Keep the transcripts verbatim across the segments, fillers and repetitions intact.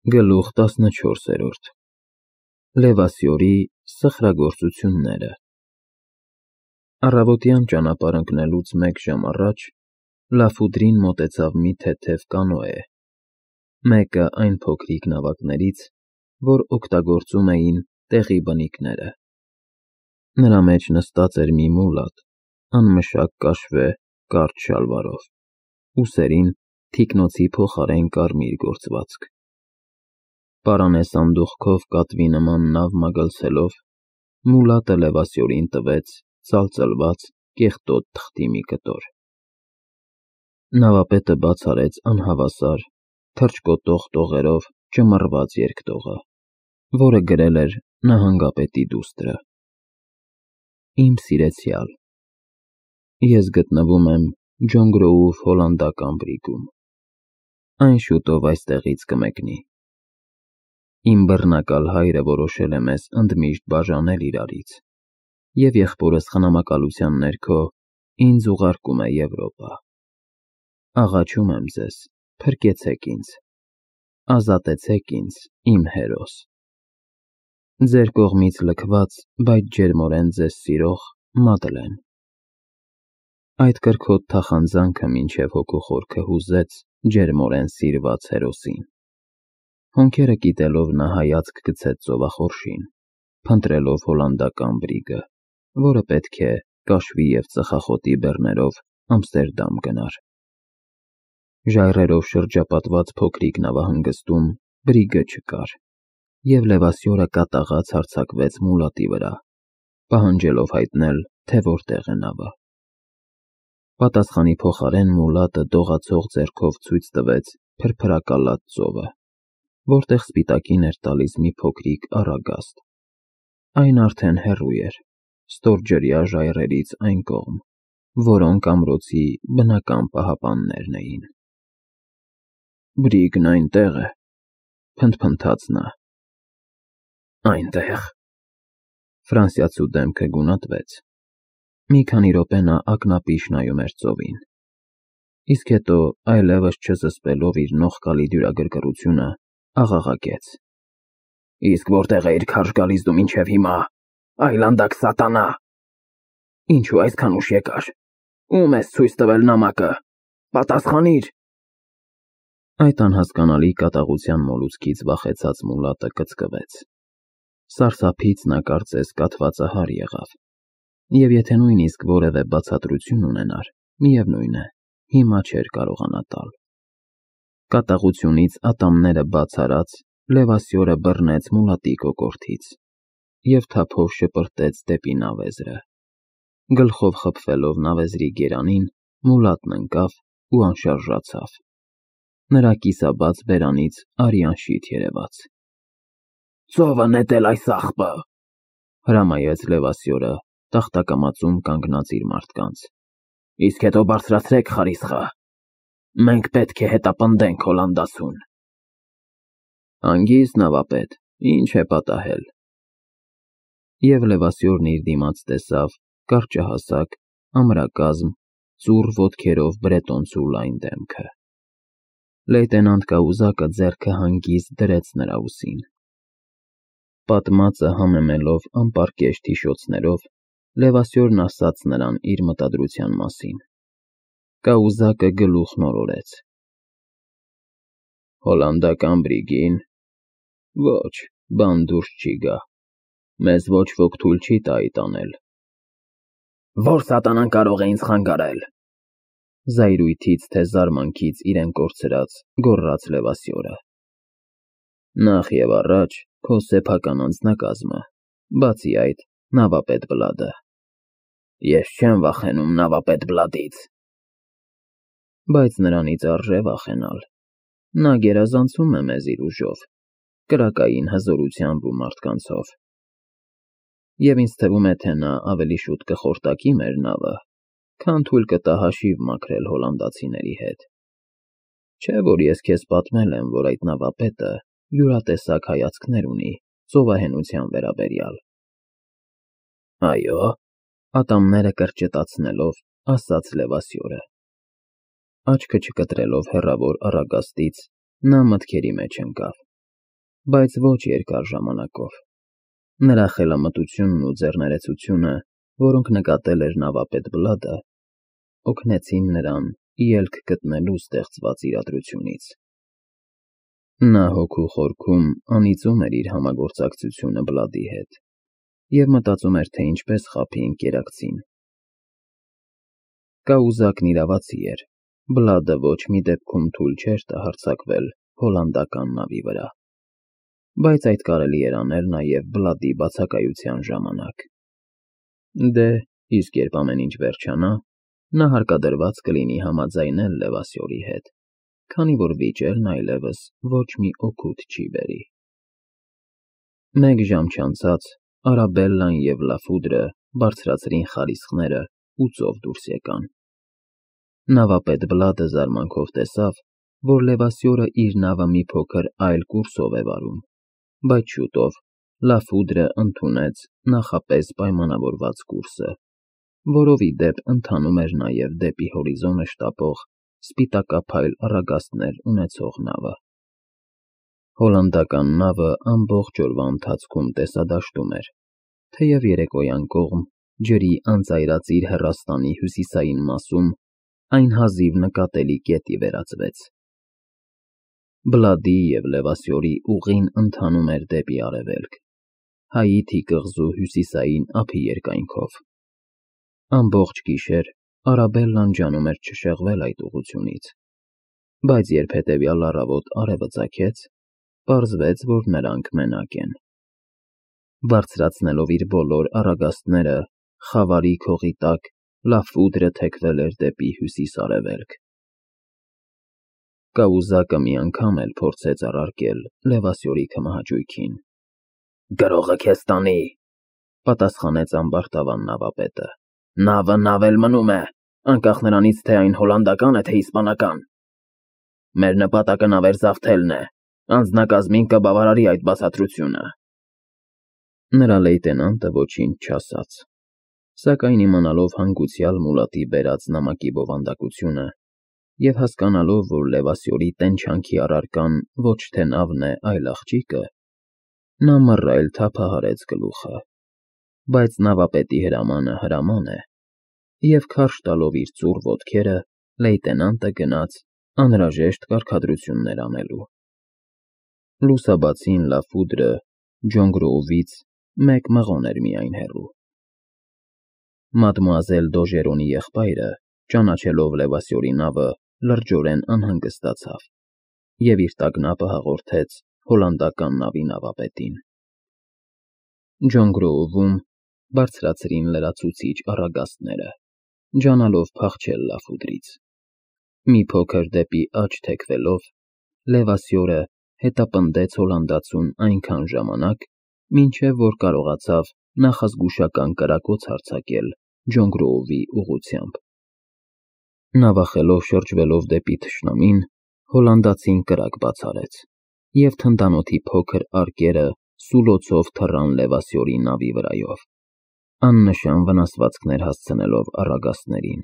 Գլուխ տասնչորսերորդ Լևասյորի սխրագործությունները Առավոտյան ճանապարհ ընկնելուց մեկ ժամ առաջ Լաֆուդրին մոտեցավ մի թեթև կանոե, մեկը այն փոքրիկ նավակներից, որ օգտագործում էին տեղի բնիկները։ Նրա մեջ նստած էր մի մուլատ, անմշակ կաշվե կարճ շալվարով, ուսերին թիկնոցի փոխարեն կարմիր գործվածք։ Պարանե սանդուղքով կատվի նման նավ մագլցելով, մուլատը Լևասյորին տվեց ծալծլված կեղտոտ թղթի մի կտոր։ Նավապետը բաց արեց անհավասար, թռչկոտող տողերով ճմռված երկտողը, որը գրել էր նահանգապետի դուստրը. Իմ սիրեցյալ, ես գտնվում եմ Ջոնգրոուֆ հոլանդական բրիգում, այն շուտով այստեղից կմեկնի։ Իմ բռնակալ հայրը որոշել է մեզ ընդմիշտ բաժանել իրարից, և եղբորս խնամակալության ներքո ինձ ուղարկում է Եվրոպա։ Աղաչում եմ ձեզ, փրկեցեք ինձ, ազատեցեք ինձ, իմ հերոս։ Ձեր կողմից լքված, բայց ջերմորեն ձեզ սիրող Մադլեն։ Այդ կրքոտ թախանձանքը մինչև հոգու խորքը հուզեց ջերմորեն սիրված հերոսին։ Հոնքերը կիտելով նա հայացք գցեց ծովախորշին, փնտրելով հոլանդական բրիգը, որը պետք է կաշվի և ծխախոտի բեռներով Ամստերդամ գնար։ Ժայռերով շրջապատված փոքրիկ նավահանգստում բրիգը չկար, և Լևասյորը կատաղած հարձակվեց մուլատի վրա, պահանջելով հայտնել, թե որտեղ է նավը։ Պատասխանի փոխարեն մուլատը դողացող ձեռքով ցույց տվեց փրփրակալած ծովը, որտեղ սպիտակին էր տալիս մի փոքրիկ առագաստ։ Այն արդեն հեռու էր, ստորջրյա ժայռերից այն կողմ, որոնք ամրոցի բնական պահապաններն էին։ Բրիգն այնտեղ է, փնթփնթաց նա։ Այնտեղ… Ֆրանսիացու դեմքը գունատվեց։ Մի քանի րոպե նա ակնապիշ նայում էր ծովին, իսկ հետո, այլևս չզսպելով իր նողկալի դյուրագրգռությունը, աղաղակեց. Իսկ որտեղ էիր քարշ գալիս դու մինչև հիմա, այլանդակ սատանա… Ինչու այսքան ուշ եկար, ո՞ւմ ես ցույց տվել նամակը, պատասխանիր… Այդ անհասկանալի կատաղության մոլուցքից վախեցած մուլատը կծկվեց։ Սարսափից նա կարծես կաթվածահար եղավ, և եթե նույնիսկ որևէ բացատրություն ունենար, միևնույն է, հիմա չէր կարողանա տալ։ Կատաղությունից ատամները բաց արած, Լևասյորը բռնեց մուլատի կոկորդից և թափով շպրտեց դեպի նավեզրը։ Գլխով խփվելով նավեզրի գերանին, մուլատն ընկավ ու անշարժացավ։ Նրա կիսաբաց բերանից արյան շիթ երևաց։ Ծովը նետել այս աղբը, հրամայեց Լևասյորը տախտակամածում կանգնած իր մարդկանց, իսկ հետո բարձրացրեք խարիսխը, մենք պետք է հետապնդենք հոլանդացուն։ Հանգիստ նավապետ, ինչ է պատահել։ Եվ Լևասյորն իր դիմաց տեսավ կարճահասակ, ամրակազմ, ծուռ ոտքերով բրետոնցու լայն դեմքը։ Լեյտենանտ կաուզակը ձեռքը հանգիստ դրեց նրա ուսին։ Պատմածը համեմելով անպարկեշտ հիշոցներով, Լևասյորն ասաց նրան իր մտադրության մասին։ Կաուզակը գլուխ մորորեց։ Հոլանդական բրիգին… Ոչ, բան դուրս չի գա, մեզ ոչ ոք թույլ չի տա այդ անել։ Ո՞ր սատանան կարող է ինձ խանգարել… Զայրույթից թե զարմանքից իրեն կորցրած, գոռաց Լևասյորը։ Նախ և առաջ քո սեփական անձնակազմը, բացի այդ, նավապետ Բլադը։ Ես չեմ վախենում նավապետ Բլադից։ Բայց նրանից արժե վախենալ։ Նա գերազանցում է մեզ իր ուժով, կրակային հզորությամբ ու մարդկանցով։ Եվ ինձ թվում է, թե նա ավելի շուտ կխորտակի մեր նավը, քան թույլ կտա հաշիվ մաքրել հոլանդացիների հետ։ Չէ՞ որ ես քեզ պատմել եմ, որ այդ նավապետը յուրատեսակ հայացքներ ունի ծովահենության վերաբերյալ։ Այո՞, ատամները կրճտացնելով, ասաց Լևասյորը։ Աչքը չկտրելով հեռավոր առագաստից, նա մտքերի մեջ ընկավ։ բայց ոչ երկար ժամանակով։ Նրա խելամտությունն ու ձեռներեցությունը, որոնք նկատել էր նավապետ Բլադը, օգնեցին նրան ելք գտնելու ստեղծված իրադրությունից։ Նա հոգու խորքում անիծում էր իր համագործակցությունը Բլադի հետ և մտածում էր, թե ինչպես խաբի ընկերակցին։ Կաուզակն իրավացի էր, Բլադը ոչ մի դեպքում թույլ չէր տա հարձակվել հոլանդական նավի վրա, բայց այդ կարելի էր անել նաև Բլադի բացակայության ժամանակ։ Դե, իսկ երբ ամեն ինչ վերջանա, նա հարկադրված կլինի համաձայնել Լևասյորի հետ, քանի որ վիճելն այլևս ոչ մի օգուտ չի բերի։ Մեկ ժամ չանցած Արաբելլան և Լաֆուդրը բարձրացրին խարիսխները ու ծով դուրս եկան։ Նավապետ Բլադը զարմանքով տեսավ, որ Լևասյորը իր նավը մի փոքր այլ կուրսով է վարում, բայց շուտով Լաֆուդրը ընդունեց նախապես պայմանավորված կուրսը, որով ի դեպ ընթանում էր նաև դեպի հորիզոնը շտապող սպիտակափայլ առագաստներ ունեցող նավը։ Հոլանդական նավը ամբողջ օրվա ընթացքում տեսադաշտում էր, թեև երեկոյան կողմ ջրի անծայրածիր հեռաստանի հյուսիսային մասում այն հազիվ նկատելի կետի վերածվեց։ Բլադի և Լևասյորի ուղին ընթանում էր դեպի արևելք, Հայիթի կղզու հյուսիսային ափի երկայնքով։ Ամբողջ գիշեր Արաբելլան ջանում էր չշեղվել այդ ուղղությունից, բայց երբ հետևյալ առավոտ արևը ծագեց, պարզվեց, որ նրանք մենակ են։ Բարձրացնելով իր բոլոր առագաստները խավարի քողի տակ, Լաֆուդրը թեքվել էր դեպի հյուսիս֊արևելք։ Կաուզակը մի անգամ էլ փորձեց առարկել Լևասյորի քմահաճույքին։ «Գրողը քեզ տանի», պատասխանեց ամբարտավան նավապետը։ «Նավը նավ էլ մնում է, անկախ նրանից, թե այն հոլանդական է, թե իսպանական։ Մեր նպատակը նավեր զավթելն է, անձնակազմին կբավարարի այդ բացատրությունը»։ Նրա լեյտենանտը ոչինչ չասաց, սակայն իմանալով հանգուցյալ մուլատի բերած նամակի բովանդակությունը և հասկանալով, որ Լևասյորի տենչանքի առարկան ոչ թե նավն է, այլ աղջիկը, նա մռայլ թափահարեց գլուխը, բայց նավապետի հրամանը հրաման է, և քարշ տալով իր ծուռ ոտքերը, լեյտենանտը գնաց անհրաժեշտ կարգադրություններ անելու։ Լուսաբացին Լաֆուդրը Ջոն Գրոուվից մեկ մղոն էր միայն հեռու։ Մադմուազել Դոժերոնի եղբայրը, ճանաչելով Լևասյորի նավը, լրջորեն անհանգստացավ և իր տագնապը հաղորդեց հոլանդական նավի նավապետին։ Ջոն Գրոուվում բարձրացրին լրացուցիչ առագաստները, ջանալով փախչել Լաֆուդրից։ Մի փոքր դեպի աջ թեքվելով, Լևասյորը հետապնդեց հոլանդացուն այնքան ժամանակ, մինչև որ կարողացավ նախազգուշական կրակոց հարձակել Ջոն Գրոուվի ուղղությամբ։ Նավախելով շրջվելով դեպի թշնամին, հոլանդացին կրակ բացարեց, և թնդանոթի փոքր արկերը սուլոցով թռան Լևասյորի նավի վրայով, աննշան վնասվածքներ հասցնելով առագաստներին։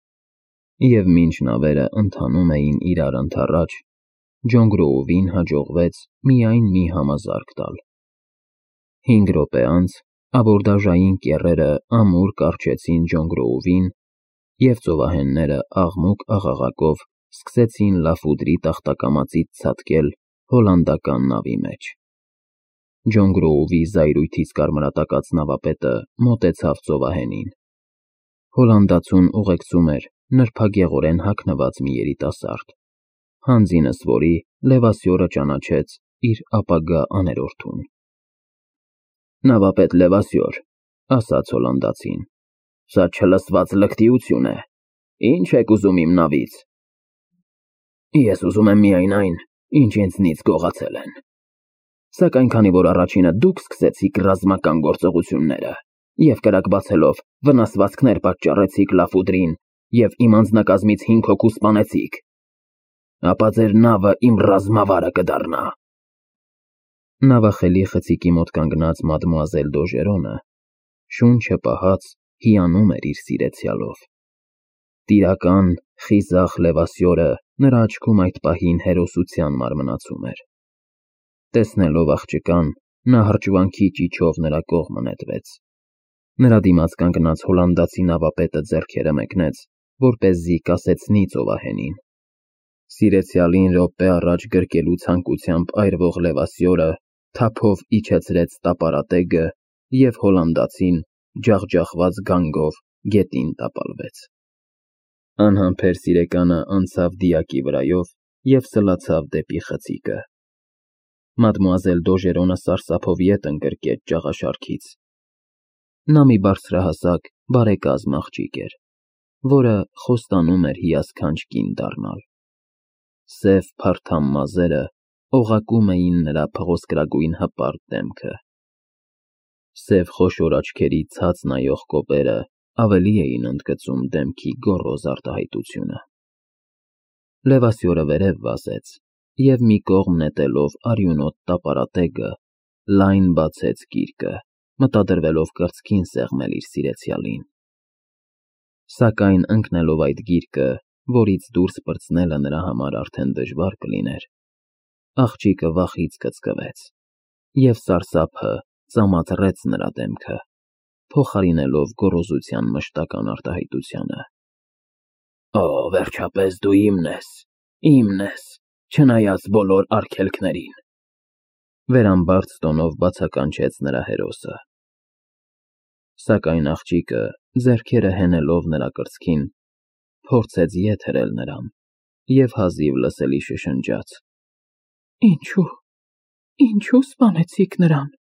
Եվ մինչ նավերը ընթանում էին իրար ընդառաջ, Ջոն Գրոուվին հաջողվեց միայն մի համազարկ տալ։ Հինգ րոպե անց աբորդաժային կեռերը ամուր կառչեցին Ջոն Գրոուվին, և ծովահենները աղմուկ-աղաղակով սկսեցին Լաֆուդրի տախտակամածից ցատկել հոլանդական նավի մեջ։ Ջոն Գրոուվի զայրույթից կարմրատակած նավապետը մոտեցավ ծովահենին։ Հոլանդացուն ուղեկցում էր նրբագեղորեն հագնված մի երիտասարդ, հանձինս որի Լևասյորը ճանաչեց իր ապագա աներորդուն։ «Նավապետ Լևասյոր», ասաց հոլանդացին, «սա չլսված լկտիություն է։ Ի՞նչ եք ուզում իմ նավից»։ «Ես ուզում եմ միայն այն, ինչ ինձնից գողացել են։ Սակայն քանի որ առաջինը դուք սկսեցիք ռազմական գործողությունները և կրակ բացելով վնասվածքներ պատճառեցիք Լաֆուդրին և իմ անձնակազմից հինգ հոգու սպանեցիք, ապա ձեր նավը իմ ռազմավարը կդառնա»։ Նավախելի խցիկի մոտ կանգնած մադմուազել Դոժերոնը, շունչը պահած, հիանում էր իր սիրեցյալով։ Տիրական, խիզախ Լևասյորը նրա աչքում այդ պահին հերոսության մարմնացում էր։ Տեսնելով աղջկան, նա հրճվանքի ճիչով նրա կողմը նետվեց։ Նրա դիմաց կանգնած հոլանդացի նավապետը ձեռքերը մեկնեց, որպեսզի կասեցնի ծովահենին։ Սիրեցյալին րոպե առաջ գրկելու ցանկությամբ այրվող Լևասյորը թափով իջեցրեց տապարատեգը և հոլանդացին ջախջախված գանգով գետին տապալվեց։ Անհամբեր սիրեկանը անցավ դիակի վրայով և սլացավ դեպի խցիկը։ Մադմուազել Դոժերոնը սարսափով ետ ընկրկեց ճաղաշարքից։ Նա մի բարձրահասակ, բարեկազմ աղջիկ էր, որը խոստանում էր հիասքանչ կին դառնալ։ Սև փարթամ մազերը օղակում էին նրա փղոսկրագույն հպարտ դեմքը։ Սև խոշոր աչքերի ցած նայող կոպերը ավելի էին ընդգծում դեմքի գոռոզ արտահայտությունը։ Լևասյորը վերև վազեց և մի կողմ նետելով արյունոտ տապարատեգը, լայն բացեց գիրկը, մտադրվելով կրծքին սեղմել իր սիրեցյալին։ Սակայն ընկնելով այդ գիրկը, որից դուրս պրծնելը նրա համար արդեն դժվար կլիներ, աղջիկը վախից կծկվեց, և սարսափը ծամածռեց նրա դեմքը, փոխարինելով գոռոզության մշտական արտահայտությանը։ Օ, վերջապես դու իմն ես, իմն ես, չնայած բոլոր արգելքներին, վերամբարձ տոնով բացականչեց նրա հերոսը։ Սակայն աղջիկը, ձեռքերը հենելով նրա կրծքին, փորձեց ետ հրել նրան և հազիվ լսելի շշնջաց. Ինչո՞ւ, ինչո՞ւ սպանեցիք նրան։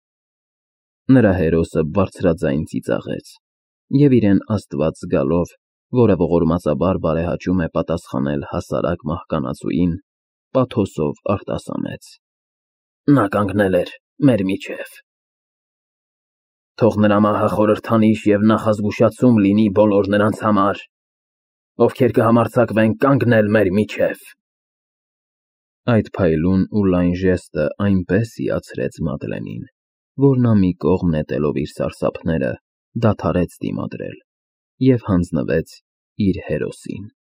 Նրա հերոսը բարձրաձայն ծիծաղեց և իրեն աստված զգալով, որը ողորմածաբար բարեհաճում է պատասխանել հասարակ մահկանացուին, պաթոսով արտասանեց. Նա կանգնել էր մեր միջև։ Թող նրա մահը խորհրդանիշ և նախազգուշացում լինի բոլոր նրանց համար, ովքեր կհամարձակվեն կանգնել մեր միջև։ Այդ փայլուն ու լայն ժեստը այնպես հիացրեց Մադլենին, որ նա մի կողմ նետելով իր սարսափները, դադարեց դիմադրել և հանձնվեց իր հերոսին։